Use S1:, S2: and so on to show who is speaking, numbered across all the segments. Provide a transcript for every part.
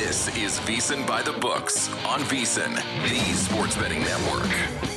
S1: This is VSiN by the Books on VSiN, the sports betting network.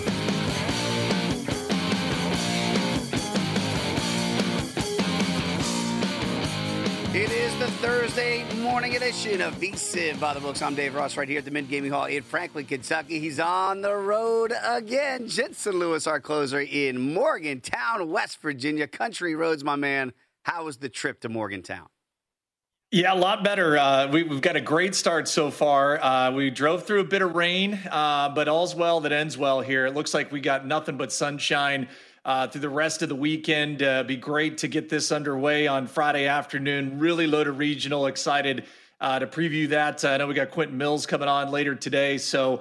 S2: It is the Thursday morning edition of VSiN by the Books. I'm Dave Ross right here at the Mint Gaming Hall in Franklin, Kentucky. He's on the road again. Jensen Lewis, our closer in Morgantown, West Virginia. Country roads, my man. How was the trip to Morgantown?
S3: Yeah, a lot better. We've got a great start so far. We drove through a bit of rain, but all's well that ends well here. It looks like we got nothing but sunshine through the rest of the weekend. Be great to get this underway on Friday afternoon. Really loaded regional. Excited to preview that. I know we got Quentin Mills coming on later today. So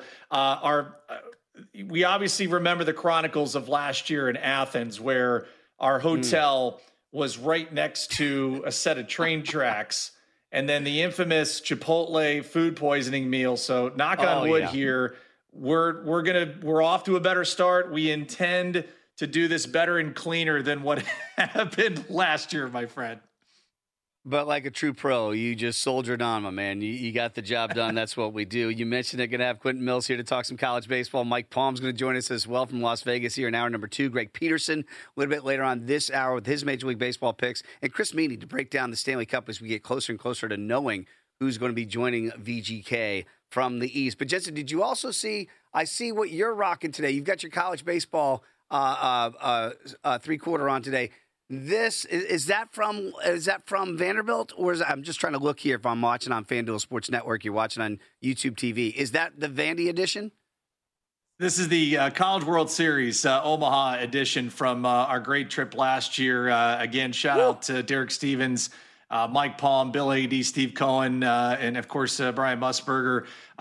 S3: we obviously remember the chronicles of last year in Athens, where our hotel was right next to a set of train tracks. And then the infamous Chipotle food poisoning meal. So knock on wood here. We're off to a better start. We intend to do this better and cleaner than what happened last year, my friend.
S2: But like a true pro, you just soldiered on, my man. You got the job done. That's what we do. You mentioned they're going to have Quentin Mills here to talk some college baseball. Mike Palm's going to join us as well from Las Vegas here in hour number 2. Greg Peterson a little bit later on this hour with his Major League Baseball picks. And Chris Meany to break down the Stanley Cup as we get closer and closer to knowing who's going to be joining VGK from the East. But Jensen, did you also see, I see what you're rocking today. You've got your college baseball three-quarter on today. This is that from Vanderbilt, or I'm just trying to look here if I'm watching on FanDuel Sports Network, you're watching on YouTube TV. Is that the Vandy edition?
S3: This is the College World Series Omaha edition from our great trip last year. Again, shout out to Derek Stevens, Mike Palm, Bill Adie, Steve Cohen, and of course Brian Musburger.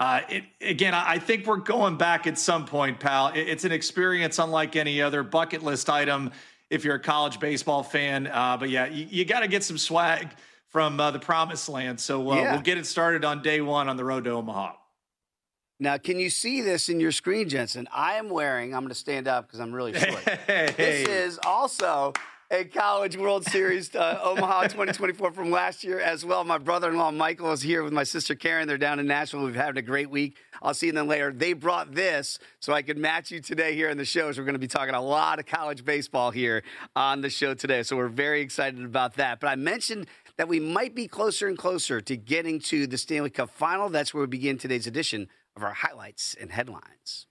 S3: I think we're going back at some point, pal. It's an experience unlike any other bucket list item if you're a college baseball fan. But yeah, you got to get some swag from the promised land. So we'll get it started on day one on the road to Omaha.
S2: Now, can you see this in your screen, Jensen? I'm going to stand up because I'm really short. This is also a College World Series Omaha 2024 from last year as well. My brother-in-law Michael is here with my sister Karen. They're down in Nashville. We've had a great week. I'll see them later. They brought this so I could match you today here in the show. So we're going to be talking a lot of college baseball here on the show today. So we're very excited about that. But I mentioned that we might be closer and closer to getting to the Stanley Cup Final. That's where we begin today's edition of our highlights and headlines.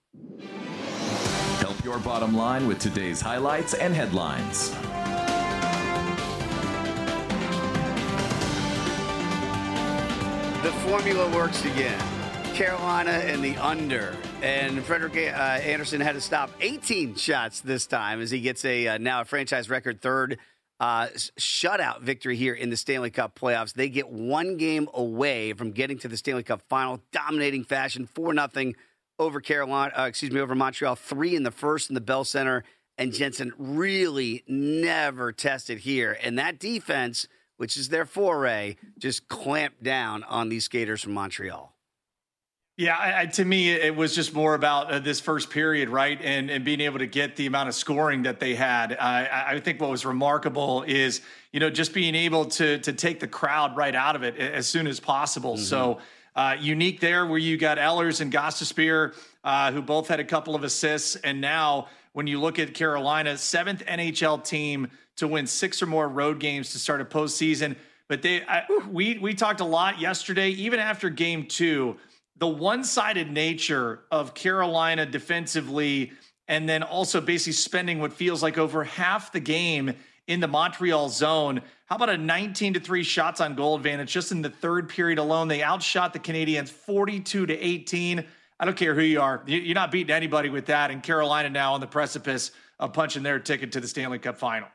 S1: Help your bottom line with today's highlights and headlines.
S2: The formula works again. Carolina and the under. And Frederick Anderson had to stop 18 shots this time as he gets now a franchise record third shutout victory here in the Stanley Cup playoffs. They get one game away from getting to the Stanley Cup final, dominating fashion, 4-0 over over Montreal, 3 in the first in the Bell Center. And Jensen really never tested here. And that defense, which is their foray, just clamped down on these skaters from Montreal.
S3: Yeah, to me, it was just more about this first period, right, and being able to get the amount of scoring that they had. I think what was remarkable is, just being able to take the crowd right out of it as soon as possible. Mm-hmm. So unique there where you got Ehlers and Gostisbehere, who both had a couple of assists. And now when you look at Carolina, 7th NHL team to win 6 or more road games to start a postseason. But we talked a lot yesterday, even after game 2, the one-sided nature of Carolina defensively, and then also basically spending what feels like over half the game in the Montreal zone. How about a 19-3 shots on goal advantage just in the third period alone? They outshot the Canadiens 42-18. I don't care who you are. You're not beating anybody with that. And Carolina now on the precipice of punching their ticket to the Stanley Cup final.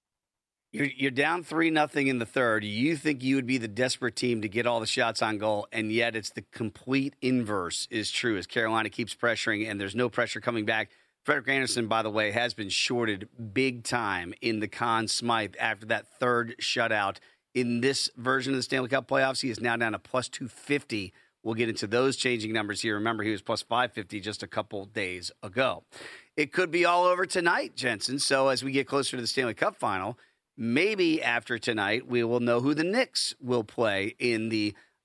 S2: You're down 3-0 in the third. You think you would be the desperate team to get all the shots on goal, and yet it's the complete inverse is true as Carolina keeps pressuring, and there's no pressure coming back. Frederick Anderson, by the way, has been shorted big time in the Conn Smythe after that third shutout. In this version of the Stanley Cup playoffs, he is now down to plus 250. We'll get into those changing numbers here. Remember, he was plus 550 just a couple days ago. It could be all over tonight, Jensen. So as we get closer to the Stanley Cup final, maybe after tonight, we will know who the Knicks will play in the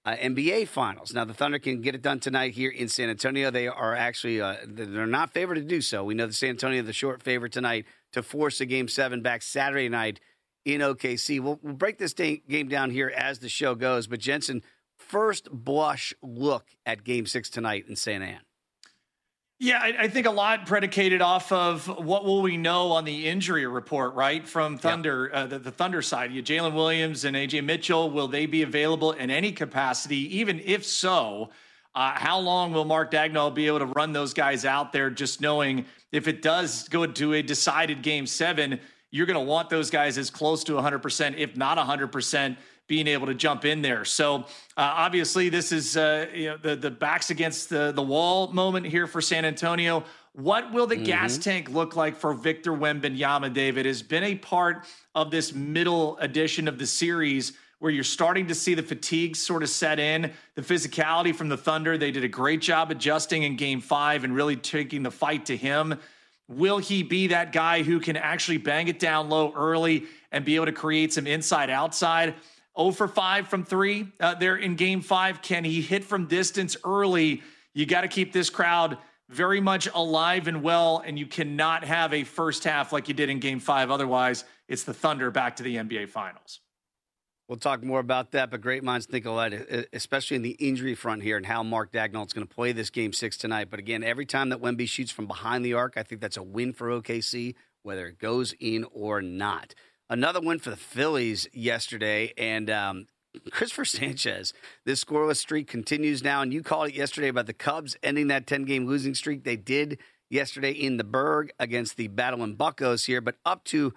S2: NBA Finals. Now, the Thunder can get it done tonight here in San Antonio. They are actually they're not favored to do so. We know the San Antonio, the short favorite tonight to force a Game 7 back Saturday night in OKC. We'll break this game down here as the show goes. But, Jensen, first blush look at Game 6 tonight in San Ann.
S3: Yeah, I think a lot predicated off of what will we know on the injury report, right, from Thunder, the Thunder side. Jalen Williams and A.J. Mitchell, will they be available in any capacity? Even if so, how long will Mark Daigneault be able to run those guys out there, just knowing if it does go to a decided Game 7, you're going to want those guys as close to 100%, if not 100%, being able to jump in there. So obviously this is the backs against the wall moment here for San Antonio. What will the gas tank look like for Victor Wembanyama, David? Has been a part of this middle edition of the series where you're starting to see the fatigue sort of set in, the physicality from the Thunder. They did a great job adjusting in Game 5 and really taking the fight to him. Will he be that guy who can actually bang it down low early and be able to create some inside-outside? 0 for 5 from 3 there in Game 5. Can he hit from distance early? You got to keep this crowd very much alive and well, and you cannot have a first half like you did in Game 5. Otherwise, it's the Thunder back to the NBA Finals.
S2: We'll talk more about that, but great minds think alike, especially in the injury front here and how Mark Daigneault is going to play this Game 6 tonight. But again, every time that Wemby shoots from behind the arc, I think that's a win for OKC, whether it goes in or not. Another win for the Phillies yesterday, and Christopher Sanchez. This scoreless streak continues now, and you called it yesterday about the Cubs ending that 10-game losing streak. They did yesterday in the Berg against the Battling Buccos here, but up to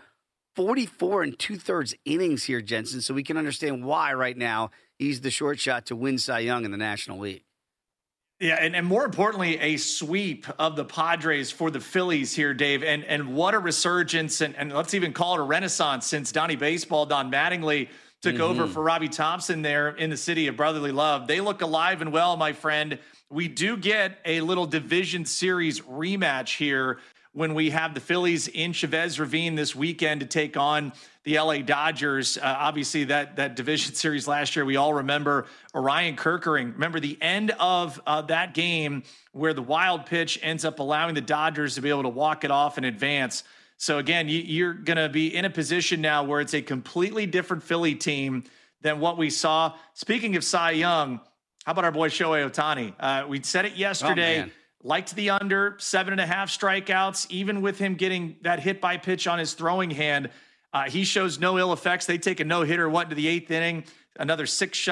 S2: 44 and 2/3 innings here, Jensen, so we can understand why right now he's the short shot to win Cy Young in the National League.
S3: Yeah, and more importantly, a sweep of the Padres for the Phillies here, Dave. And what a resurgence, and let's even call it a renaissance since Donnie Baseball, Don Mattingly, took over for Robbie Thompson there in the city of brotherly love. They look alive and well, my friend. We do get a little division series rematch here when we have the Phillies in Chavez Ravine this weekend to take on the LA Dodgers. Obviously, that division series last year, we all remember Orion Kerkering. Remember the end of that game where the wild pitch ends up allowing the Dodgers to be able to walk it off and advance. So again, you're going to be in a position now where it's a completely different Philly team than what we saw. Speaking of Cy Young, how about our boy Shohei Ohtani? We said it yesterday.
S2: Oh,
S3: liked the under 7.5 strikeouts, even with him getting that hit by pitch on his throwing hand. He shows no ill effects. They take a no-hitter, into the 8th inning, another 6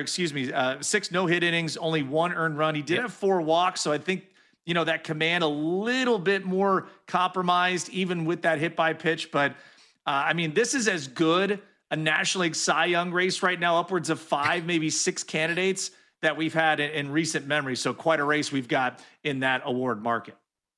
S3: no-hit innings, only 1 earned run. He did have 4 walks, so I think, that command a little bit more compromised, even with that hit by pitch. But, this is as good a National League Cy Young race right now, upwards of 5, maybe 6 candidates that we've had in recent memory. So quite a race we've got in that award market.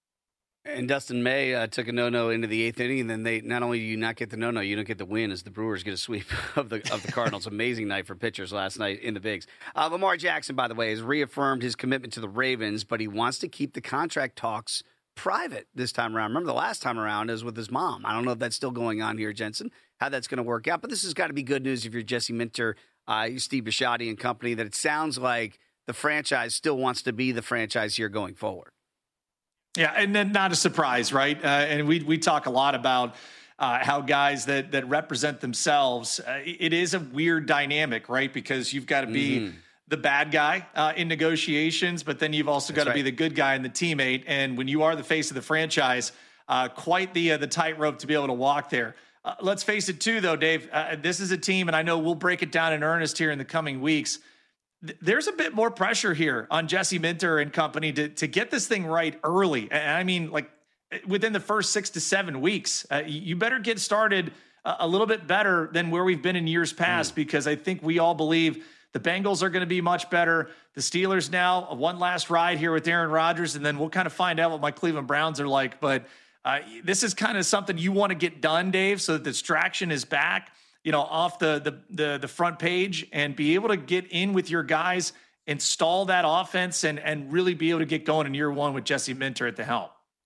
S2: And Dustin May took a no-no into the 8th inning, and then they not only do you not get the no-no, you don't get the win as the Brewers get a sweep of the Cardinals. Amazing night for pitchers last night in the Bigs. Lamar Jackson, by the way, has reaffirmed his commitment to the Ravens, but he wants to keep the contract talks private this time around. Remember the last time around is with his mom. I don't know if that's still going on here, Jensen, how that's going to work out, but this has got to be good news if you're Jesse Minter, Steve Bisciotti and company, that it sounds like the franchise still wants to be the franchise here going forward.
S3: Yeah, and then not a surprise, right? And we talk a lot about how guys that represent themselves, it is a weird dynamic, right? Because you've got to be the bad guy in negotiations, but then you've also got to be the good guy and the teammate. And when you are the face of the franchise, quite the tightrope to be able to walk there. Let's face it, too, though, Dave. This is a team, and I know we'll break it down in earnest here in the coming weeks. There's a bit more pressure here on Jesse Minter and company to get this thing right early. And within the first 6 to 7 weeks, you better get started a little bit better than where we've been in years past, because I think we all believe the Bengals are going to be much better. The Steelers now, one last ride here with Aaron Rodgers, and then we'll kind of find out what my Cleveland Browns are like. But this is kind of something you want to get done, Dave, so that the distraction is back, off the front page, and be able to get in with your guys, install that offense, and really be able to get going in year one with Jesse Minter at the helm.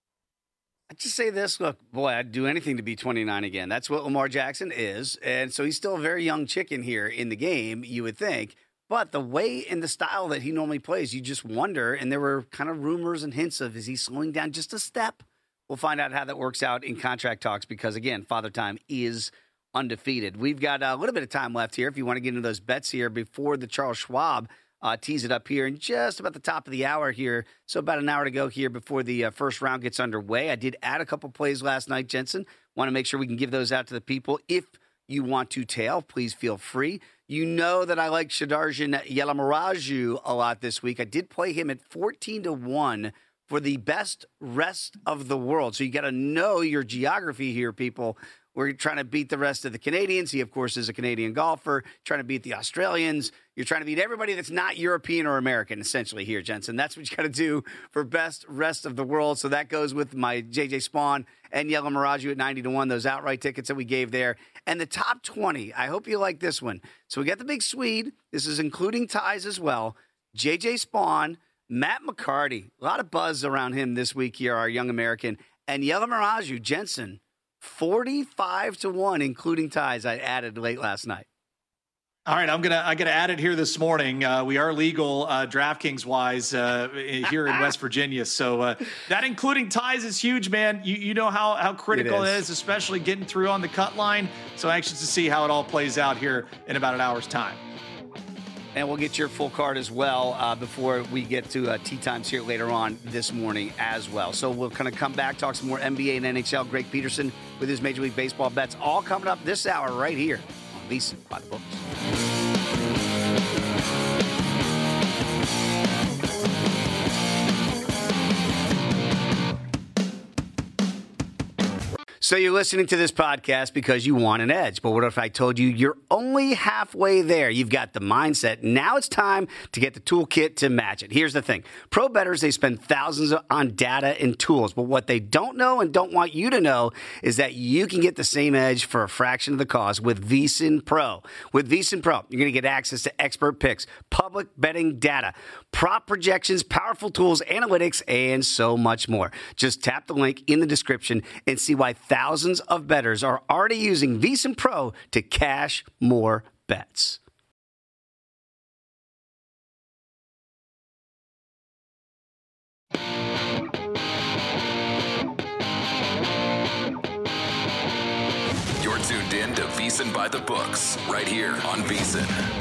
S2: I just say this, look, boy, I'd do anything to be 29 again. That's what Lamar Jackson is. And so he's still a very young chicken here in the game, you would think. But the way and the style that he normally plays, you just wonder. And there were kind of rumors and hints of, is he slowing down just a step? We'll find out how that works out in contract talks because, again, Father Time is undefeated. We've got a little bit of time left here if you want to get into those bets here before the Charles Schwab tease it up here in just about the top of the hour here. So about an hour to go here before the first round gets underway. I did add a couple plays last night, Jensen. Want to make sure we can give those out to the people. If you want to tail, please feel free. You know that I like Shadarjan Yelamaraju a lot this week. I did play him at 14-1 for the best rest of the world. So you got to know your geography here, people. We're trying to beat the rest of the Canadians. He, of course, is a Canadian golfer. Trying to beat the Australians. You're trying to beat everybody that's not European or American, essentially, here, Jensen. That's what you got to do for best rest of the world. So that goes with my J.J. Spawn and Yelamaraju at 90-1, those outright tickets that we gave there. And the top 20, I hope you like this one. So we got the big Swede. This is including ties as well. J.J. Spawn, Matt McCarty. A lot of buzz around him this week here, our young American. And Yelamaraju, Jensen. 45-1, including ties. I added late last night.
S3: All right, I gotta add it here this morning. We are legal DraftKings wise here in West Virginia, so that including ties is huge, man. You know how critical it is, especially getting through on the cut line. So anxious to see how it all plays out here in about an hour's time.
S2: And we'll get your full card as well before we get to tee times here later on this morning as well. So we'll kind of come back, talk some more NBA and NHL. Greg Peterson with his Major League Baseball bets all coming up this hour right here on VSiN by the Books. So you're listening to this podcast because you want an edge. But what if I told you you're only halfway there? You've got the mindset. Now it's time to get the toolkit to match it. Here's the thing. Pro bettors, they spend thousands on data and tools. But what they don't know and don't want you to know is that you can get the same edge for a fraction of the cost with VSiN Pro. With VSiN Pro, you're going to get access to expert picks, public betting data, prop projections, powerful tools, analytics, and so much more. Just tap the link in the description and see why thousands of bettors are already using VSiN Pro to cash more bets.
S1: You're tuned in to VSiN by the Books, right here on VSiN.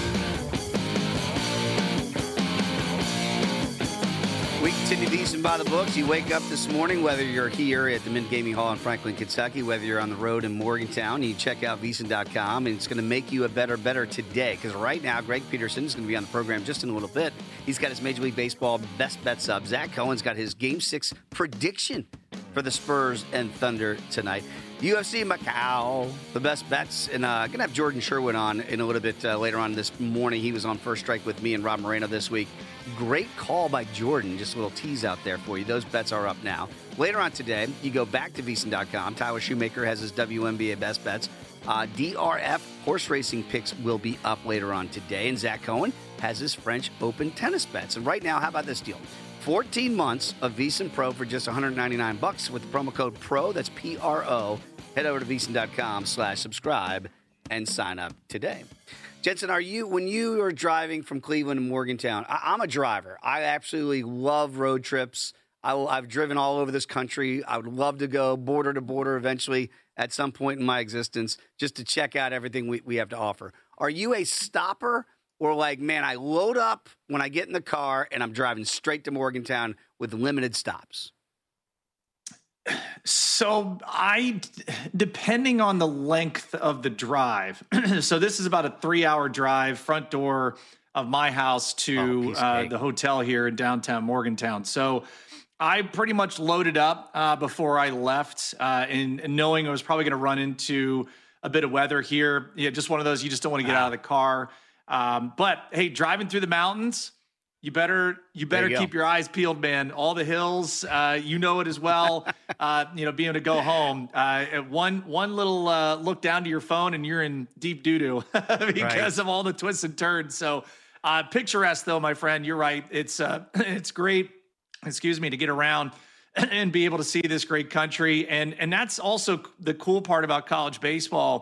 S2: We continue VSiN by the Books. You wake up this morning, whether you're here at the Mint Gaming Hall in Franklin, Kentucky, whether you're on the road in Morgantown, you check out VSiN.com, and it's going to make you a better today. Because right now, Greg Peterson is going to be on the program just in a little bit. He's got his Major League Baseball best bets up. Zach Cohen's got his Game 6 prediction for the Spurs and Thunder tonight. UFC Macau, the best bets. And I'm going to have Jordan Sherwood on in a little bit later on this morning. He was on First Strike with me and Rob Moreno this week. Great call by Jordan. Just a little tease out there for you. Those bets are up now. Later on today, you go back to VSiN.com. Tyler Shoemaker has his WNBA best bets. DRF horse racing picks will be up later on today. And Zach Cohen has his French Open tennis bets. And right now, how about this deal? 14 months of VSiN Pro for just $199 with the promo code PRO. That's PRO. Head over to VSiN.com/subscribe and sign up today. Jensen, when you are driving from Cleveland to Morgantown, I'm a driver. I absolutely love road trips. I've driven all over this country. I would love to go border to border eventually at some point in my existence just to check out everything we have to offer. Are you a stopper or like, man, I load up when I get in the car and I'm driving straight to Morgantown with limited stops?
S3: So depending on the length of the drive, so this is about a 3-hour drive, front door of my house to the hotel here in downtown Morgantown. So I pretty much loaded up before I left and knowing I was probably going to run into a bit of weather here. Yeah, just one of those, you just don't want to get out of the car. But hey, driving through the mountains, you better keep your eyes peeled, man. All the hills, you know it as well. Being able to go home, one little look down to your phone and you're in deep doo-doo because of all the twists and turns. So picturesque though, my friend, you're right. It's great, to get around and be able to see this great country. And that's also the cool part about college baseball.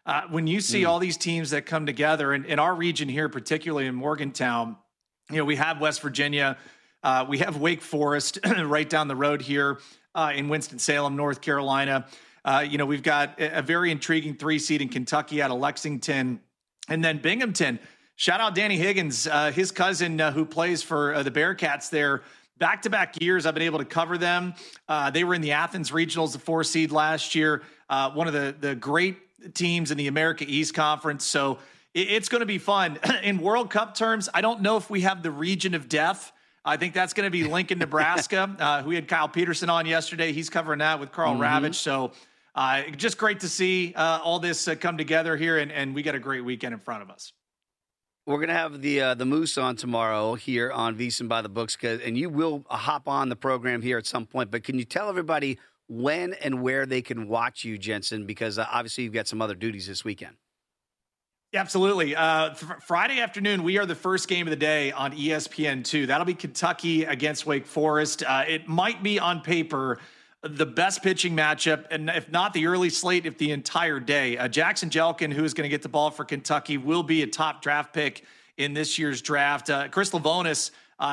S3: when you see all these teams that come together in our region here, particularly in Morgantown, we have West Virginia, we have Wake Forest right down the road here in Winston-Salem, North Carolina. We've got a very intriguing 3-seed in Kentucky out of Lexington, and then Binghamton. Shout out Danny Higgins, his cousin who plays for the Bearcats there. Back-to-back years, I've been able to cover them. They were in the Athens Regionals, the 4-seed last year. One of the great teams in the America East Conference. So it's going to be fun. In World Cup terms, I don't know if we have the region of death. I think that's going to be Lincoln, Nebraska. We had Kyle Peterson on yesterday. He's covering that with Carl Ravitch. So just great to see all this come together here, and we got a great weekend in front of us.
S2: We're going to have the Moose on tomorrow here on VSiN by the Books, and you will hop on the program here at some point. But can you tell everybody when and where they can watch you, Jensen? Because obviously you've got some other duties this weekend.
S3: Yeah, absolutely. Friday afternoon, we are the first game of the day on ESPN2. That'll be Kentucky against Wake Forest. It might be on paper the best pitching matchup, and if not the early slate, if the entire day. Jackson Jelkin, who is going to get the ball for Kentucky, will be a top draft pick in this year's draft. Chris Lavonis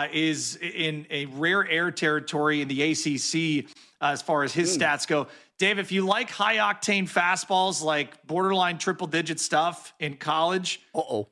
S3: is in a rare air territory in the ACC as far as his stats go. Dave, if you like high-octane fastballs, like borderline triple-digit stuff in college,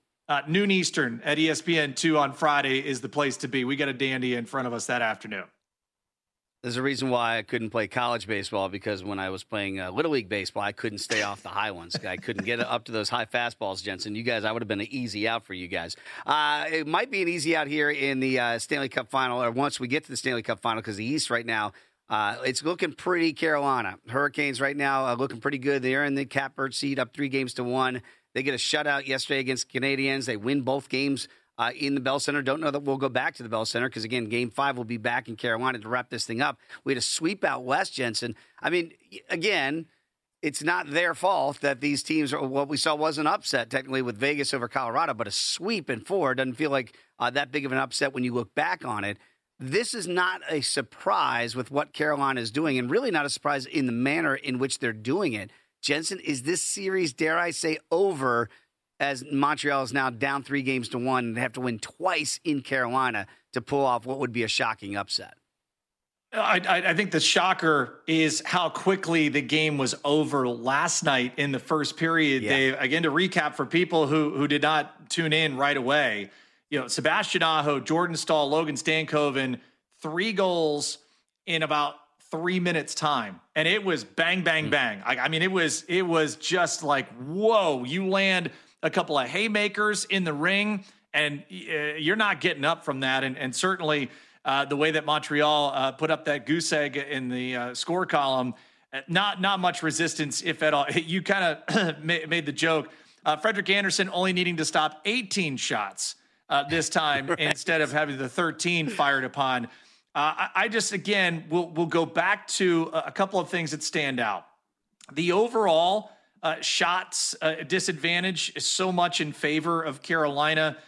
S3: noon Eastern at ESPN2 on Friday is the place to be. We got a dandy in front of us that afternoon.
S2: There's a reason why I couldn't play college baseball, because when I was playing Little League baseball, I couldn't stay off the high ones. I couldn't get up to those high fastballs, Jensen. You guys, I would have been an easy out for you guys. It might be an easy out here in the Stanley Cup final, or once we get to the Stanley Cup final, because the East right now, it's looking pretty Carolina. Hurricanes right now looking pretty good. They're in the catbird seat, up 3-1. They get a shutout yesterday against Canadiens. They win both games in the Bell Center. Don't know that we'll go back to the Bell Center because, again, Game 5 will be back in Carolina to wrap this thing up. We had a sweep out west, Jensen. I mean, again, it's not their fault that these teams are, what we saw was an upset technically with Vegas over Colorado, but a sweep in 4 doesn't feel like that big of an upset when you look back on it. This is not a surprise with what Carolina is doing, and really not a surprise in the manner in which they're doing it. Jensen, is this series, dare I say, over as Montreal is now down 3-1 and they have to win twice in Carolina to pull off what would be a shocking upset?
S3: I think the shocker is how quickly the game was over last night in the first period. Yeah. Dave, again, to recap for people who did not tune in right away, Sebastian Aho, Jordan Staal, Logan Stankoven, 3 goals in about 3 minutes time. And it was bang, bang, bang. I mean, it was just like, whoa, you land a couple of haymakers in the ring and you're not getting up from that. And certainly the way that Montreal put up that goose egg in the score column, not much resistance, if at all. You kind of made the joke. Frederik Andersen only needing to stop 18 shots this time instead of having the 13 fired upon. I just, again, we'll go back to a couple of things that stand out. The overall shots disadvantage is so much in favor of Carolina,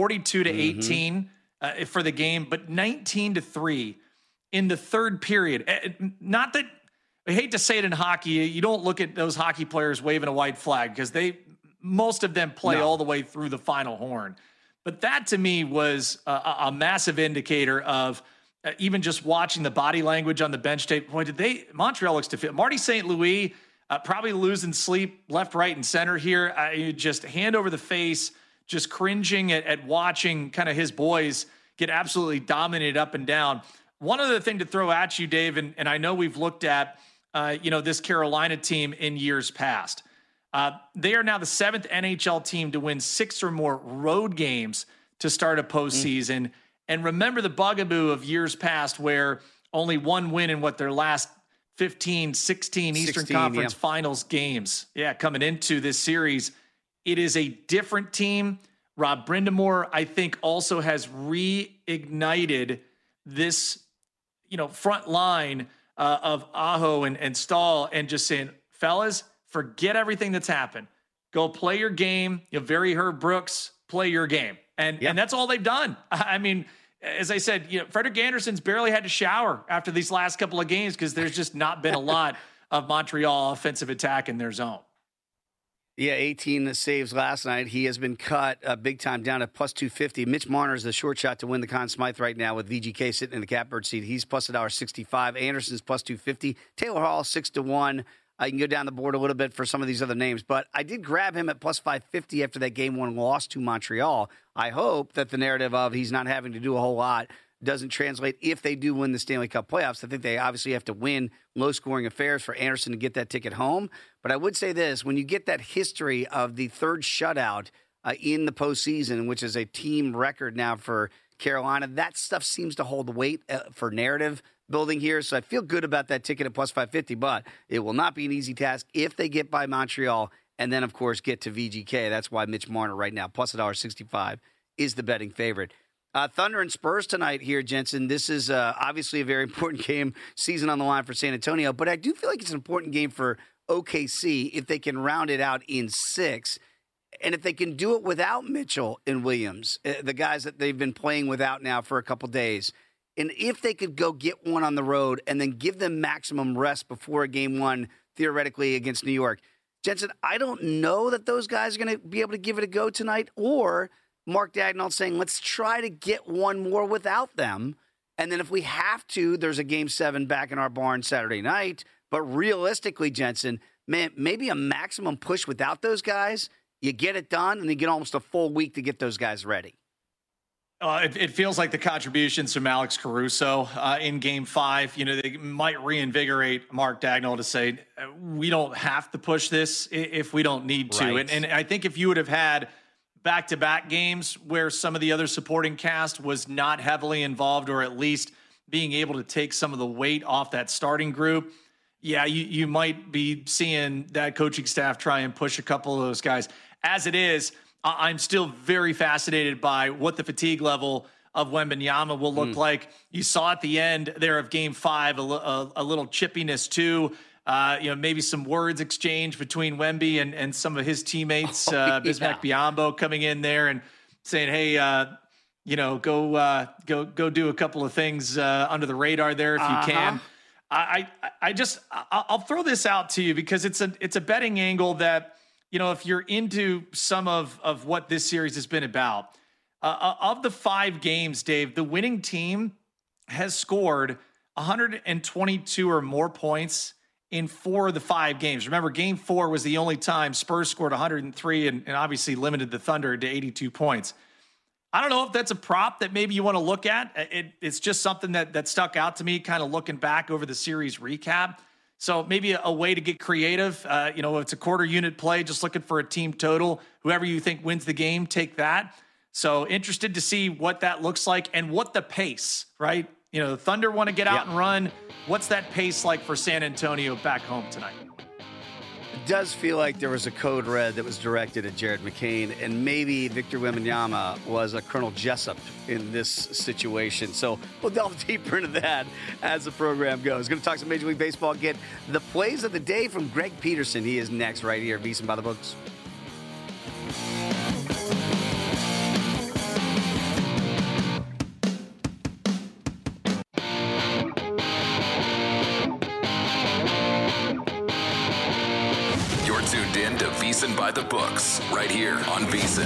S3: 42-18 for the game, but 19-3 in the third period. Not that, I hate to say it in hockey, you don't look at those hockey players waving a white flag because most of them play all the way through the final horn. But that to me was a massive indicator of even just watching the body language on the bench tape. Boy, Montreal looks to fit. Marty St. Louis probably losing sleep left, right, and center here. Just hand over the face, just cringing at watching kind of his boys get absolutely dominated up and down. One other thing to throw at you, Dave, and I know we've looked at this Carolina team in years past. They are now the 7th NHL team to win 6 or more road games to start a postseason. And remember the bugaboo of years past where only one win in their last 15, 16 Eastern Conference Finals games. Yeah, coming into this series. It is a different team. Rob Brind'Amour, I think, also has reignited this, front line of Aho and Staal and just saying, fellas, forget everything that's happened. Go play your game. Very Herb Brooks, play your game. And that's all they've done. I mean, as I said, Frederik Andersen's barely had to shower after these last couple of games because there's just not been a lot of Montreal offensive attack in their zone.
S2: Yeah, 18 saves last night. He has been cut big time down at plus 250. Mitch Marner is the short shot to win the Conn Smythe right now with VGK sitting in the catbird seat. He's plus $1.65. Anderson's plus 250. Taylor Hall 6-1. I can go down the board a little bit for some of these other names, but I did grab him at plus 550 after that game one loss to Montreal. I hope that the narrative of he's not having to do a whole lot doesn't translate if they do win the Stanley Cup playoffs. I think they obviously have to win low-scoring affairs for Anderson to get that ticket home. But I would say this, when you get that history of the third shutout in the postseason, which is a team record now for Carolina, that stuff seems to hold weight for narrative building here. So I feel good about that ticket at plus 550, but it will not be an easy task if they get by Montreal and then, of course, get to VGK. That's why Mitch Marner right now, plus $1.65, is the betting favorite. Thunder and Spurs tonight here, Jensen. This is obviously a very important game, season on the line for San Antonio, but I do feel like it's an important game for OKC if they can round it out in 6. And if they can do it without Mitchell and Williams, the guys that they've been playing without now for a couple days, and if they could go get one on the road and then give them maximum rest before a game one, theoretically, against New York. Jensen, I don't know that those guys are going to be able to give it a go tonight, or Mark Daigneault saying, let's try to get one more without them. And then if we have to, there's a game 7 back in our barn Saturday night. But realistically, Jensen, man, maybe a maximum push without those guys. You get it done, and you get almost a full week to get those guys ready.
S3: It feels like the contributions from Alex Caruso in Game 5. You know, they might reinvigorate Mark Daigneault to say, we don't have to push this if we don't need to.
S2: Right.
S3: And I think if you would have had back-to-back games where some of the other supporting cast was not heavily involved, or at least being able to take some of the weight off that starting group, yeah, you might be seeing that coaching staff try and push a couple of those guys. As it is, I'm still very fascinated by what the fatigue level of Wembanyama will look like. You saw at the end there of Game 5 a little chippiness too. Maybe some words exchanged between Wemby and some of his teammates, Bismack Biyombo coming in there and saying, hey, go do a couple of things under the radar there if you can. I'll throw this out to you because it's a betting angle that, you know, if you're into some of what this series has been about, of the 5 games, Dave, the winning team has scored 122 or more points in 4 of the 5 games. Remember, Game 4 was the only time Spurs scored 103 and obviously limited the Thunder to 82 points. I don't know if that's a prop that maybe you want to look at. It's just something that stuck out to me, kind of looking back over the series recap. So maybe a way to get creative. It's a quarter unit play, just looking for a team total. Whoever you think wins the game, take that. So interested to see what that looks like and what the pace, right? You know, the Thunder want to get out and run. What's that pace like for San Antonio back home tonight?
S2: It does feel like there was a code red that was directed at Jared McCain, and maybe Victor Wembanyama was a Colonel Jessup in this situation. So we'll delve deeper into that as the program goes. Going to talk some Major League Baseball, get the plays of the day from Greg Peterson. He is next right here at VSiN by the Books.
S1: Tuned in to VSiN by the Books, right here on VSiN.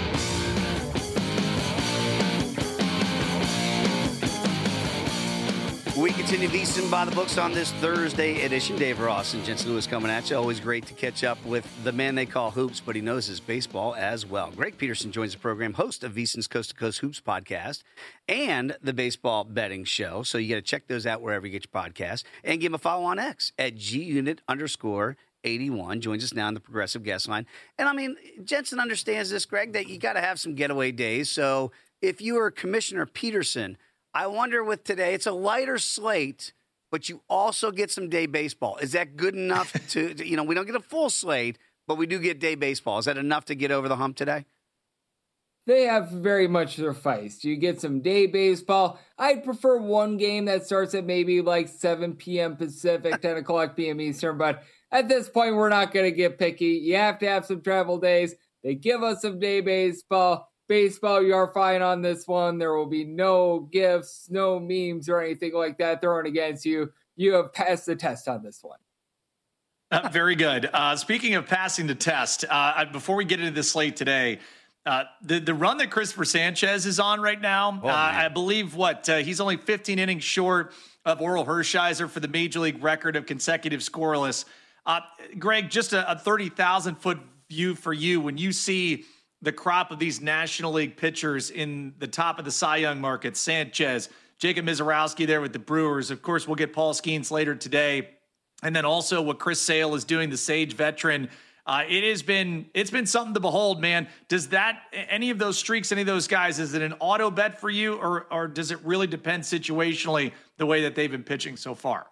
S2: We continue VSiN by the Books on this Thursday edition. Dave Ross and Jensen Lewis coming at you. Always great to catch up with the man they call Hoops, but he knows his baseball as well. Greg Peterson joins the program, host of VSiN's Coast to Coast Hoops podcast and the Baseball Betting Show. So you got to check those out wherever you get your podcasts. And give him a follow on X at @GUnit_81. Joins us now on the Progressive Guest Line. And I mean, Jensen understands this, Greg, that you got to have some getaway days. So if you were Commissioner Peterson, I wonder with today, it's a lighter slate, but you also get some day baseball. Is that good enough to we don't get a full slate, but we do get day baseball. Is that enough to get over the hump today?
S4: They have very much sufficed. You get some day baseball. I'd prefer one game that starts at maybe like 7 p.m. Pacific, 10 o'clock p.m. Eastern, but at this point, we're not going to get picky. You have to have some travel days. They give us some day baseball. Baseball, you are fine on this one. There will be no gifts, no memes or anything like that thrown against you. You have passed the test on this one.
S3: Very good. Speaking of passing the test, before we get into the slate today, the run that Christopher Sanchez is on right now, I believe he's only 15 innings short of Oral Hershiser for the Major League record of consecutive scoreless. Greg, just a 30,000-foot view for you when you see the crop of these National League pitchers in the top of the Cy Young market, Sanchez, Jacob Misiorowski there with the Brewers. Of course, we'll get Paul Skeens later today. And then also what Chris Sale is doing, the Sage veteran. It's been something to behold, man. Does any of those streaks, any of those guys, is it an auto bet for you, or does it really depend situationally the way that they've been pitching so far?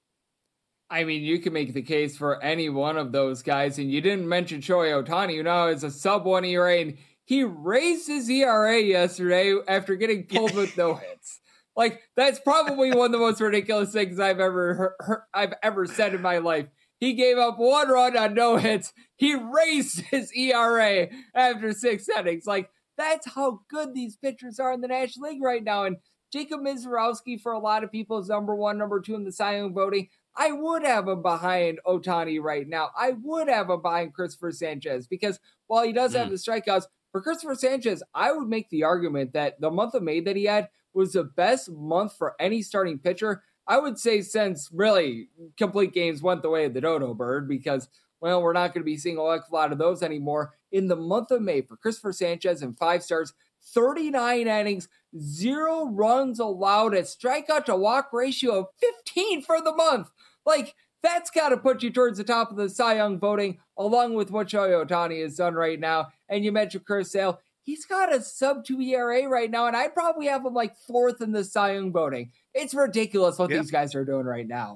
S4: I mean, you can make the case for any one of those guys, and you didn't mention Shohei Ohtani, who now is a sub-1 ERA, and he raised his ERA yesterday after getting pulled with no hits. Like, that's probably one of the most ridiculous things I've ever said in my life. He gave up 1 run on no hits. He raised his ERA after 6 innings. Like, that's how good these pitchers are in the National League right now. And Jacob Misiorowski, for a lot of people, is number 1, number 2 in the Cy Young voting. I would have him behind Ohtani right now. I would have him behind Christopher Sanchez, because while he does have the strikeouts, for Christopher Sanchez, I would make the argument that the month of May that he had was the best month for any starting pitcher, I would say, since really complete games went the way of the dodo bird, because, well, we're not going to be seeing a lot of those anymore. In the month of May for Christopher Sanchez in 5 starts, 39 innings, 0 runs allowed, a strikeout to walk ratio of 15 for the month. Like, that's got to put you towards the top of the Cy Young voting, along with what Shohei Ohtani has done right now. And you mentioned Chris Sale. He's got a sub-2 ERA right now, and I'd probably have him like 4th in the Cy Young voting. It's ridiculous what these guys are doing right now.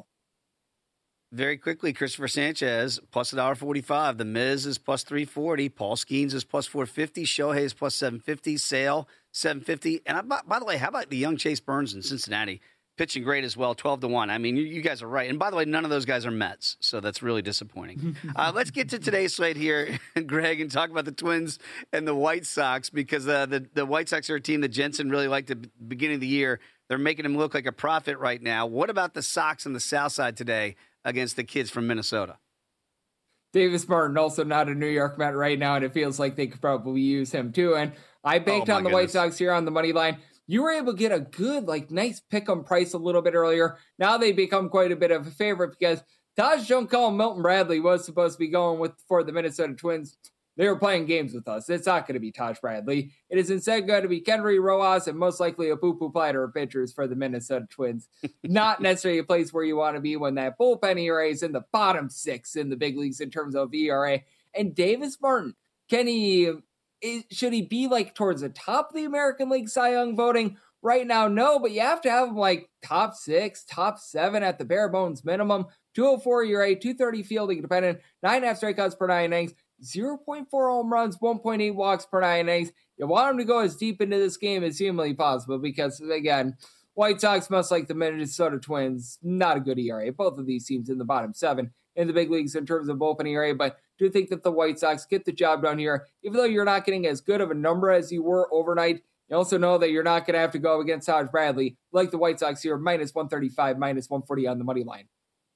S2: Very quickly, Christopher Sanchez, plus $1.45. The Miz is plus 340. Paul Skeens is plus 450. Shohei is plus 750. Sale, 750. And by the way, how about the young Chase Burns in Cincinnati? Pitching great as well, 12-1. I mean, you guys are right. And by the way, none of those guys are Mets, so that's really disappointing. Let's get to today's slate here, Greg, and talk about the Twins and the White Sox, because the White Sox are a team that Jensen really liked at the beginning of the year. They're making him look like a prophet right now. What about the Sox on the South Side today against the kids from Minnesota?
S4: Davis Martin, also not a New York Met right now, and it feels like they could probably use him too. And I banked on the White Sox here on the money line. You were able to get a good, nice pick-em price a little bit earlier. Now they become quite a bit of a favorite, because Taj Junkel and Milton Bradley was supposed to be going for the Minnesota Twins. They were playing games with us. It's not going to be Taj Bradley. It is instead going to be Kenry Rojas and most likely a poo-poo platter of pitchers for the Minnesota Twins. Not necessarily a place where you want to be when that bullpen ERA is in the bottom 6 in the big leagues in terms of ERA. And Davis Martin, should he be towards the top of the American League Cy Young voting? Right now, no, but you have to have him top 6, top 7 at the bare bones minimum. 204 ERA, 230 fielding dependent, 9.5 strikeouts per 9 innings, 0.4 home runs, 1.8 walks per 9 innings. You want him to go as deep into this game as humanly possible, because, again, White Sox, much like the Minnesota Twins, not a good ERA. Both of these teams in the bottom 7 in the big leagues in terms of open ERA, but do think that the White Sox get the job done here. Even though you're not getting as good of a number as you were overnight, you also know that you're not going to have to go against Taj Bradley, like the White Sox here, minus 135, minus 140 on the money line.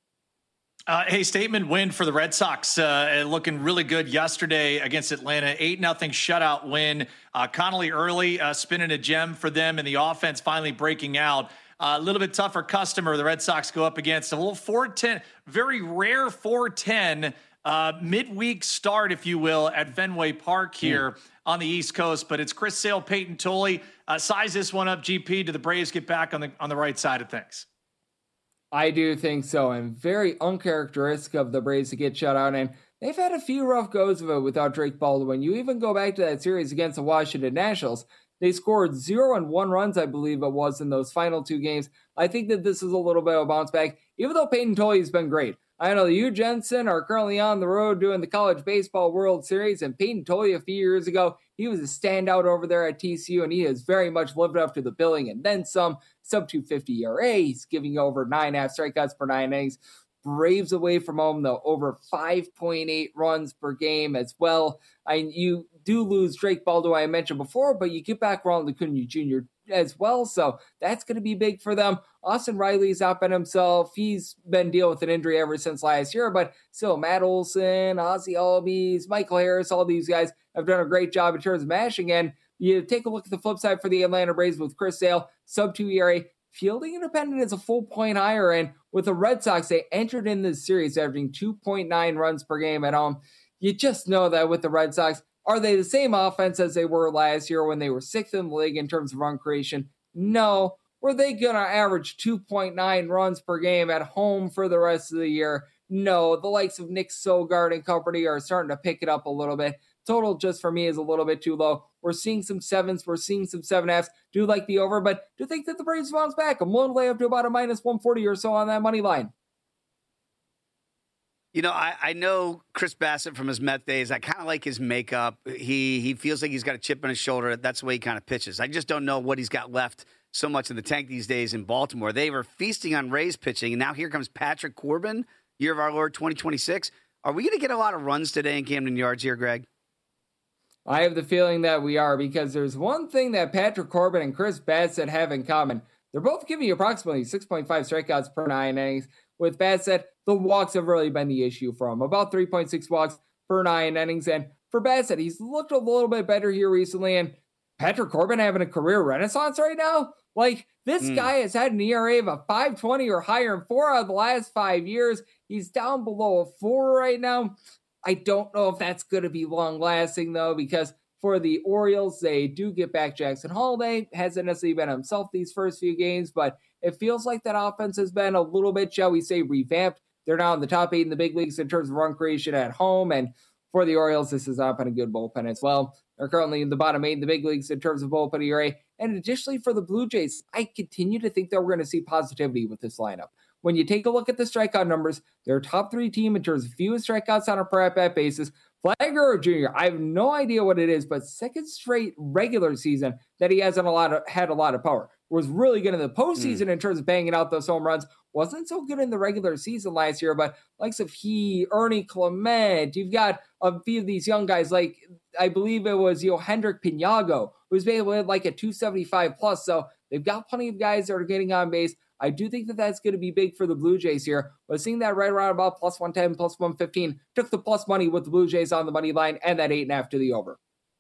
S3: Hey, statement win for the Red Sox, looking really good yesterday against Atlanta. 8-0 shutout win. Connolly early spinning a gem for them, and the offense finally breaking out. A little bit tougher customer the Red Sox go up against. A little 4-10, very rare 4-10 midweek start, if you will, at Fenway Park here on the East Coast. But it's Chris Sale, Peyton Tolley. Size this one up, GP. Do the Braves get back on the right side of things?
S4: I do think so, and very uncharacteristic of the Braves to get shut out. And they've had a few rough goes of it without Drake Baldwin. You even go back to that series against the Washington Nationals. They scored 0 and 1 runs, I believe it was, in those final 2 games. I think that this is a little bit of a bounce back, even though Peyton Tolley has been great. I know you, Jensen, are currently on the road doing the College Baseball World Series, and Peyton Tolley a few years ago, he was a standout over there at TCU, and he has very much lived up to the billing, and then some. Sub-250 ERA, he's giving you over 9.5 strikeouts per 9 innings. Braves away from home, though, over 5.8 runs per game as well. You do lose Drake Baldwin, I mentioned before, but you get back Ronald Acuna Jr. as well. So that's going to be big for them. Austin Riley's not been himself. He's been dealing with an injury ever since last year, but still Matt Olson, Ozzie Albies, Michael Harris, all these guys have done a great job in terms of mashing. And you take a look at the flip side for the Atlanta Braves with Chris Sale, sub-2 ERA. Fielding independent is a full point higher, and with the Red Sox, they entered in this series averaging 2.9 runs per game at home. You just know that with the Red Sox, are they the same offense as they were last year when they were 6th in the league in terms of run creation? No. Were they going to average 2.9 runs per game at home for the rest of the year? No. The likes of Nick Sogard and company are starting to pick it up a little bit. Total just for me is a little bit too low. We're seeing some 7s. We're seeing some 7.5s. Do like the over, but do think that the Braves bounce back. I'm willing to lay up to about a minus 140 or so on that money line.
S2: You know, I know Chris Bassett from his Met days. I kind of like his makeup. He feels like he's got a chip on his shoulder. That's the way he kind of pitches. I just don't know what he's got left so much in the tank these days in Baltimore. They were feasting on Rays pitching, and now here comes Patrick Corbin, year of our Lord 2026. Are we going to get a lot of runs today in Camden Yards here, Greg?
S4: I have the feeling that we are, because there's one thing that Patrick Corbin and Chris Bassett have in common. They're both giving you approximately 6.5 strikeouts per 9 innings. With Bassett, the walks have really been the issue for him. About 3.6 walks per 9 innings. And for Bassett, he's looked a little bit better here recently. And Patrick Corbin having a career renaissance right now? Like, this guy has had an ERA of a 5.20 or higher in 4 out of the last 5 years. He's down below a 4 right now. I don't know if that's going to be long-lasting, though, because for the Orioles, they do get back Jackson Holliday. Hasn't necessarily been himself these first few games, but it feels like that offense has been a little bit, shall we say, revamped. They're now in the top 8 in the big leagues in terms of run creation at home, and for the Orioles, this has not been a good bullpen as well. They're currently in the bottom 8 in the big leagues in terms of bullpen ERA. And additionally, for the Blue Jays, I continue to think that we're going to see positivity with this lineup. When you take a look at the strikeout numbers, they're a top 3 team in terms of fewest strikeouts on a per at-bat basis. Vlad Guerrero Jr., I have no idea what it is, but second straight regular season that he hasn't had a lot of power. Was really good in the postseason in terms of banging out those home runs. Wasn't so good in the regular season last year, but likes of Ernie Clement, you've got a few of these young guys, like I believe it was Hendrik Pinago, who's been able to hit like a 275 plus. So they've got plenty of guys that are getting on base. I do think that that's going to be big for the Blue Jays here. But seeing that right around about plus 110, plus 115, took the plus money with the Blue Jays on the money line and that 8.5 to the over.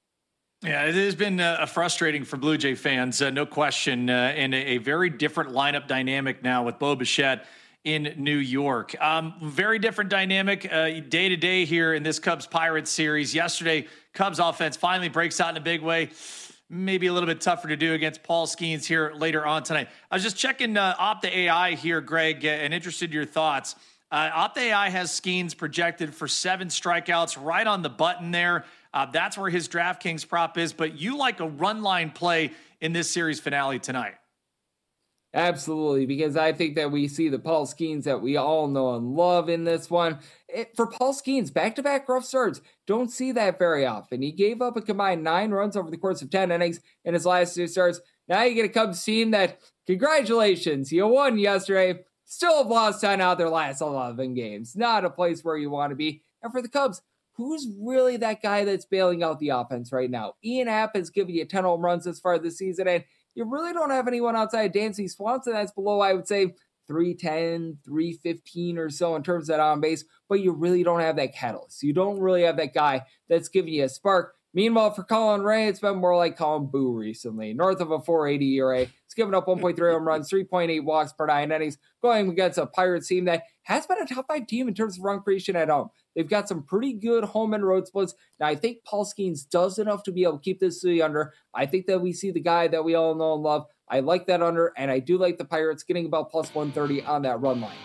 S3: Yeah, it has been frustrating for Blue Jay fans, no question, and a very different lineup dynamic now with Bo Bichette in New York. Very different dynamic day to day here in this Cubs-Pirates series. Yesterday, Cubs offense finally breaks out in a big way. Maybe a little bit tougher to do against Paul Skeens here later on tonight. I was just checking Opta AI here, Greg, and interested in your thoughts. Opta AI has Skeens projected for 7 strikeouts, right on the button there. That's where his DraftKings prop is, but you like a run line play in this series finale tonight.
S4: Absolutely, because I think that we see the Paul Skeens that we all know and love in this one. For Paul Skeens, back-to-back rough starts, don't see that very often. He gave up a combined 9 runs over the course of 10 innings in his last 2 starts. Now you get a Cubs team that, congratulations, you won yesterday, still have lost 10 out of their last 11 games. Not a place where you want to be. And for the Cubs, who's really that guy that's bailing out the offense right now? Ian Happ has given you 10 home runs this far this season, and you really don't have anyone outside Dansby Swanson that's below, I would say, 310, 315 or so in terms of that on base, but you really don't have that catalyst. You don't really have that guy that's giving you a spark. Meanwhile, for Colin Ray, it's been more like Colin Boo recently. North of a 4.80 ERA. It's given up 1.3 home runs, 3.8 walks per 9 innings, going against a Pirates team that has been a top 5 team in terms of run creation at home. They've got some pretty good home and road splits. Now, I think Paul Skeens does enough to be able to keep this to the under. I think that we see the guy that we all know and love. I like that under, and I do like the Pirates getting about plus 130 on that run line.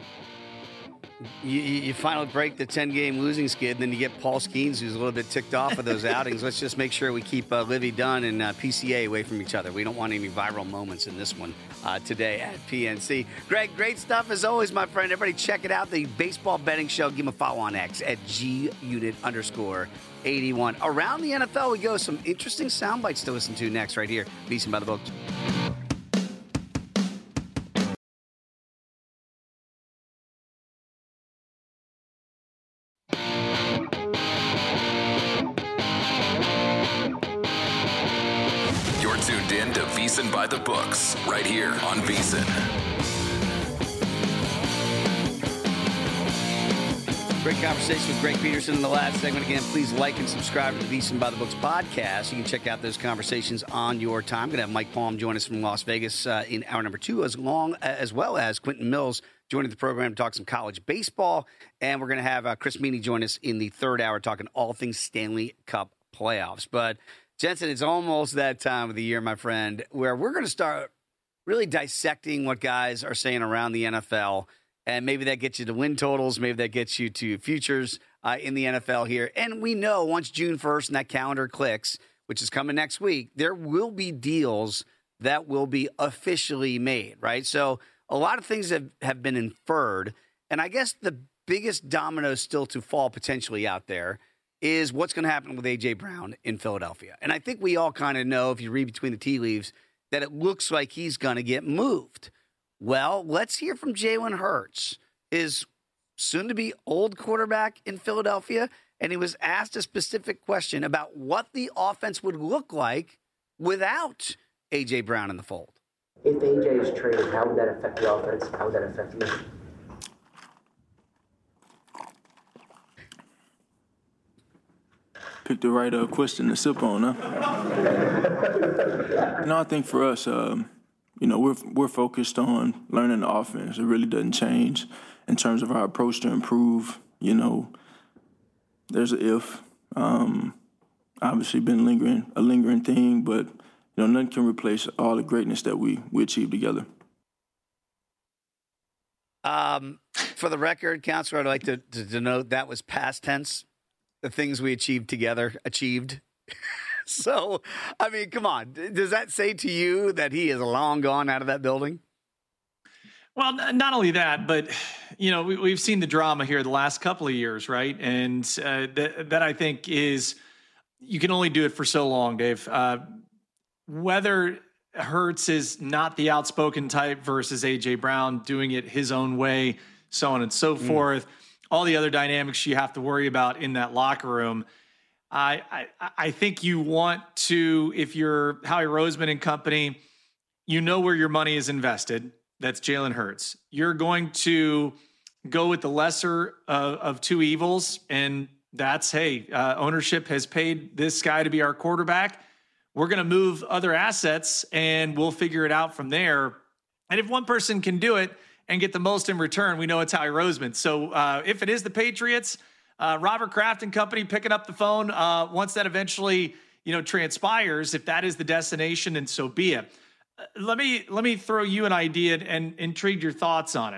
S2: You finally break the 10-game losing skid, and then you get Paul Skeens, who's a little bit ticked off of those outings. Let's just make sure we keep Livy Dunn and PCA away from each other. We don't want any viral moments in this one today at PNC. Greg, great stuff as always, my friend. Everybody check it out, the Baseball Betting Show. Give him a follow on X at @GUnit_81. Around the NFL we go. Some interesting sound bites to listen to next right here. VSiN by the Books.
S1: You're tuned in to VSiN by the Books, right here on VSiN.
S2: Great conversation with Greg Peterson in the last segment. Again, please like and subscribe to the VSiN by the Books podcast. You can check out those conversations on your time. We're going to have Mike Palm join us from Las Vegas in hour number 2, as well as Quentin Mills joining the program to talk some college baseball. And we're going to have Chris Meany join us in the third hour talking all things Stanley Cup playoffs. But, Jensen, it's almost that time of the year, my friend, where we're going to start really dissecting what guys are saying around the NFL. And maybe that gets you to win totals. Maybe that gets you to futures in the NFL here. And we know once June 1st and that calendar clicks, which is coming next week, there will be deals that will be officially made, right? So a lot of things have been inferred. And I guess the biggest domino still to fall potentially out there is what's going to happen with A.J. Brown in Philadelphia. And I think we all kind of know, if you read between the tea leaves, that it looks like he's going to get moved. Well, let's hear from Jalen Hurts, his soon-to-be old quarterback in Philadelphia, and he was asked a specific question about what the offense would look like without A.J. Brown in the fold.
S5: If A.J. is traded, how would that affect the offense? How would that affect you?
S6: Picked the right question to sip on, huh? No, I think for us, we're focused on learning the offense. It really doesn't change in terms of our approach to improve. There's an if. Obviously been a lingering thing, but nothing can replace all the greatness that we achieved together.
S2: For the record, Counselor, I'd like to denote that was past tense. The things we achieved together, achieved. So, I mean, come on. Does that say to you that he is long gone out of that building?
S3: Well, not only that, but, we've seen the drama here the last couple of years, right? And that I think is, you can only do it for so long, Dave. Whether Hurts is not the outspoken type versus A.J. Brown doing it his own way, so on and so forth, all the other dynamics you have to worry about in that locker room. I think you want to, if you're Howie Roseman and company, where your money is invested. That's Jalen Hurts. You're going to go with the lesser of two evils, and that's, ownership has paid this guy to be our quarterback. We're going to move other assets, and we'll figure it out from there. And if one person can do it and get the most in return, we know it's Howie Roseman. So if it is the Patriots, Robert Kraft and company picking up the phone once that eventually, transpires, if that is the destination, and so be it. Let me throw you an idea and intrigue your thoughts on it.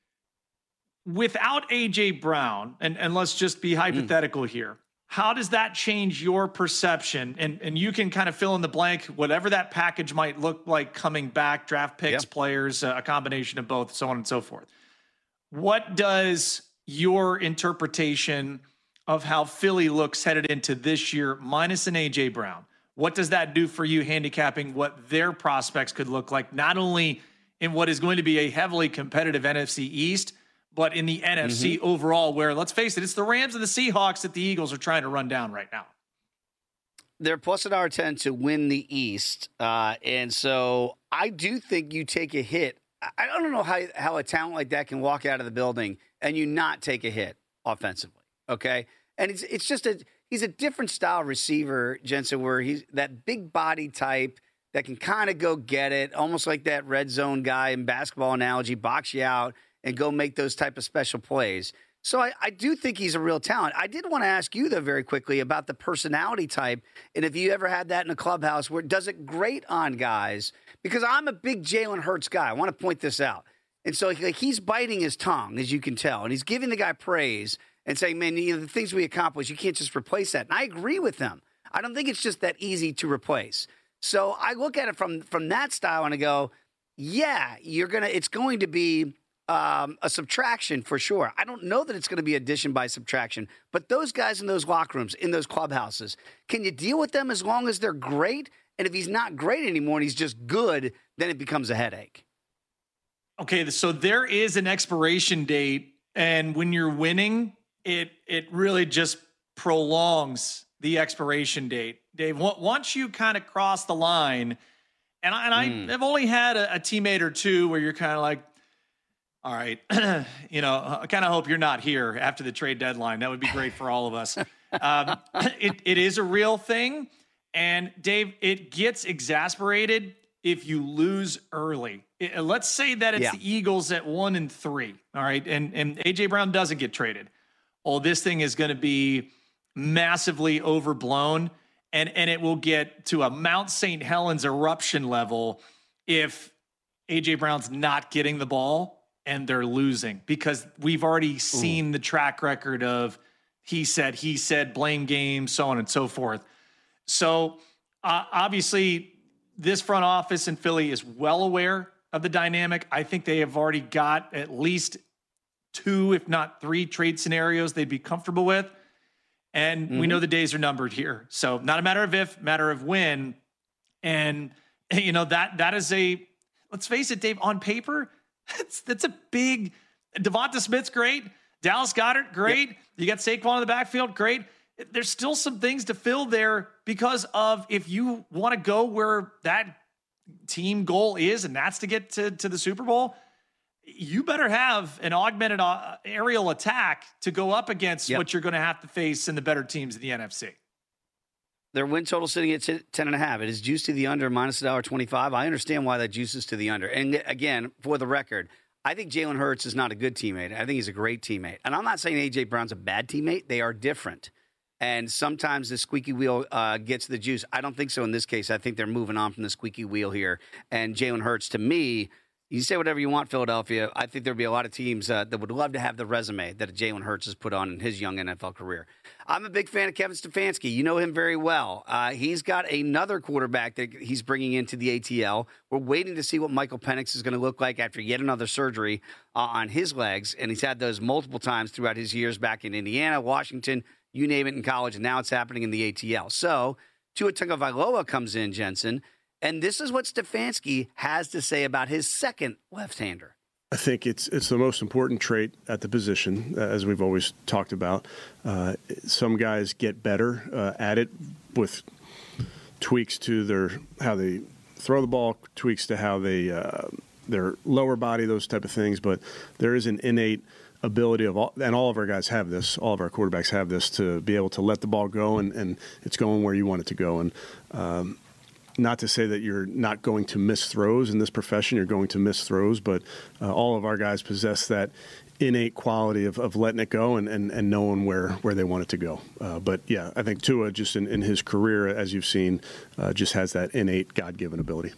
S3: Without A.J. Brown, and let's just be hypothetical here, how does that change your perception? And you can kind of fill in the blank, whatever that package might look like coming back, draft picks, players, a combination of both, so on and so forth. What does your interpretation of how Philly looks headed into this year, minus an A.J. Brown, what does that do for you handicapping what their prospects could look like, not only in what is going to be a heavily competitive NFC East, but in the NFC overall, where, let's face it, it's the Rams and the Seahawks that the Eagles are trying to run down right now.
S2: They're plus $1.10 to win the East. And so I do think you take a hit. I don't know how a talent like that can walk out of the building and you not take a hit offensively. Okay. And it's just he's a different style receiver, Jensen, where he's that big body type that can kind of go get it, almost like that red zone guy in basketball analogy, box you out and go make those type of special plays. So I do think he's a real talent. I did want to ask you, though, very quickly about the personality type, and if you ever had that in a clubhouse where it does it great on guys, because I'm a big Jalen Hurts guy. I want to point this out. And so he's biting his tongue, as you can tell, and he's giving the guy praise and saying, man, the things we accomplish, you can't just replace that. And I agree with them. I don't think it's just that easy to replace. So I look at it from that style and I go, yeah, it's going to be a subtraction for sure. I don't know that it's going to be addition by subtraction, but those guys in those locker rooms, in those clubhouses, can you deal with them as long as they're great? And if he's not great anymore and he's just good, then it becomes a headache.
S3: Okay, so there is an expiration date, and when you're winning, it really just prolongs the expiration date. Dave, once you kind of cross the line And I have only had a teammate or two where you're kind of like, all right, I kind of hope you're not here after the trade deadline. That would be great for all of us. It is a real thing. And Dave, it gets exasperated if you lose early. Let's say that it's the Eagles at 1-3. All right. And AJ Brown doesn't get traded. Oh, this thing is going to be massively overblown. And it will get to a Mount St. Helens eruption level if AJ Brown's not getting the ball and they're losing, because we've already seen the track record of he said, blame game, so on and so forth. So obviously this front office in Philly is well aware of the dynamic. I think they have already got at least 2, if not 3 trade scenarios they'd be comfortable with. And we know the days are numbered here. So not a matter of if, matter of when. And, that is let's face it, Dave, on paper, that's a big, Devonta Smith's great. Dallas Goedert, great. Yep. You got Saquon in the backfield, great. There's still some things to fill there because of if you want to go where that team goal is, and that's to get to the Super Bowl, you better have an augmented aerial attack to go up against what you're going to have to face in the better teams in the NFC.
S2: Their win total sitting at 10.5. It is juiced to the under, minus $1.25. I understand why that juices to the under. And again, for the record, I think Jalen Hurts is not a good teammate. I think he's a great teammate. And I'm not saying A.J. Brown's a bad teammate. They are different. And sometimes the squeaky wheel gets the juice. I don't think so in this case. I think they're moving on from the squeaky wheel here. And Jalen Hurts, to me, you say whatever you want, Philadelphia. I think there'd be a lot of teams that would love to have the resume that Jalen Hurts has put on in his young NFL career. I'm a big fan of Kevin Stefanski. You know him very well. He's got another quarterback that he's bringing into the ATL. We're waiting to see what Michael Penix is going to look like after yet another surgery on his legs. And he's had those multiple times throughout his years back in Indiana, Washington, you name it, in college. And now it's happening in the ATL. So Tua Tagovailoa comes in, Jensen. And this is what Stefanski has to say about his second left-hander.
S7: I think it's the most important trait at the position, as we've always talked about. Some guys get better at it with tweaks to how they throw the ball, tweaks to how they their lower body, those type of things. But there is an innate ability of all of our guys have this, all of our quarterbacks have this, to be able to let the ball go and it's going where you want it to go. And not to say that you're not going to miss throws in this profession. You're going to miss throws, but all of our guys possess that innate quality of letting it go and knowing where they want it to go. But, yeah, I think Tua, just in his career, as you've seen, just has that innate God-given ability.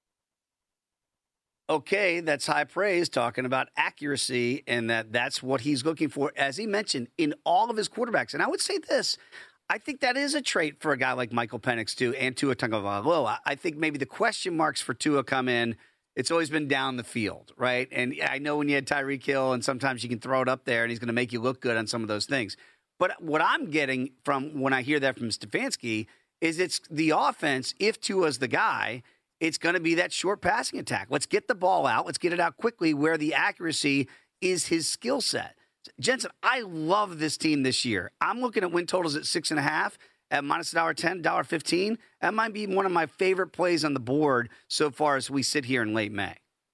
S2: Okay, that's high praise, talking about accuracy, and that's what he's looking for, as he mentioned, in all of his quarterbacks. And I would say this. I think that is a trait for a guy like Michael Penix, too, and Tua Tagovailoa. I think maybe the question marks for Tua come in, it's always been down the field, right? And I know when you had Tyreek Hill, and sometimes you can throw it up there, and he's going to make you look good on some of those things. But what I'm getting from when I hear that from Stefanski is it's the offense, if Tua's the guy, it's going to be that short passing attack. Let's get the ball out. Let's get it out quickly where the accuracy is his skill set. Jensen, I love this team this year. I'm looking at win totals at 6.5 at minus $1.10, $1.15. That might be one of my favorite plays on the board so far as we sit here in late May.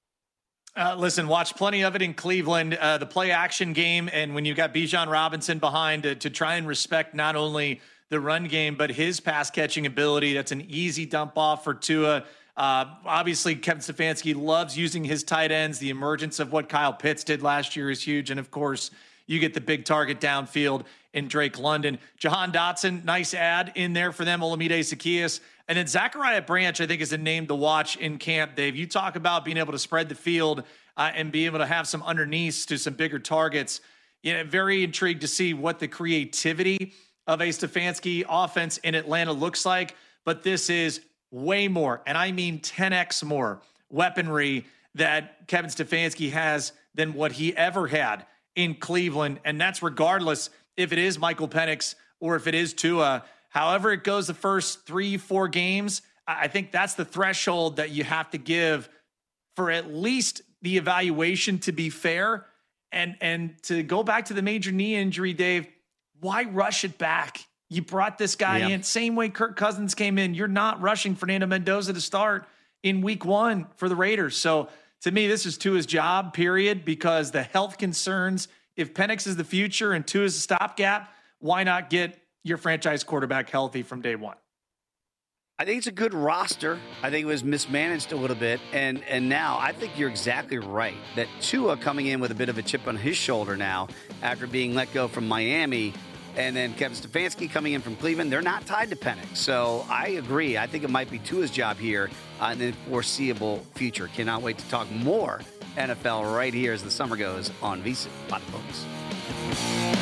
S3: Listen, watch plenty of it in Cleveland, the play action game. And when you got Bijan Robinson behind to try and respect not only the run game, but his pass catching ability, that's an easy dump off for Tua. Obviously, Kevin Stefanski loves using his tight ends. The emergence of what Kyle Pitts did last year is huge. And, of course, you get the big target downfield in Drake London. Jahan Dotson, nice add in there for them, Olamide Zaccheaus. And then Zachariah Branch, I think, is a name to watch in camp, Dave. You talk about being able to spread the field and be able to have some underneaths to some bigger targets. Very intrigued to see what the creativity of a Stefanski offense in Atlanta looks like. But this is way more, and I mean 10x more weaponry that Kevin Stefanski has than what he ever had in Cleveland. And that's regardless if it is Michael Penix or if it is Tua. However it goes the first 3-4 games, I think that's the threshold that you have to give for at least the evaluation to be fair. And to go back to the major knee injury, Dave, why rush it back? You brought this guy in, same way Kirk Cousins came in. You're not rushing Fernando Mendoza to start in week 1 for the Raiders. So to me, this is Tua's job, period, because the health concerns, if Penix is the future and Tua is a stopgap, why not get your franchise quarterback healthy from day 1?
S2: I think it's a good roster. I think it was mismanaged a little bit. And now I think you're exactly right that Tua coming in with a bit of a chip on his shoulder now after being let go from Miami, and then Kevin Stefanski coming in from Cleveland, they're not tied to Penix. So I agree. I think it might be Tua's job here in the foreseeable future. Cannot wait to talk more NFL right here as the summer goes on VSiN by the Books.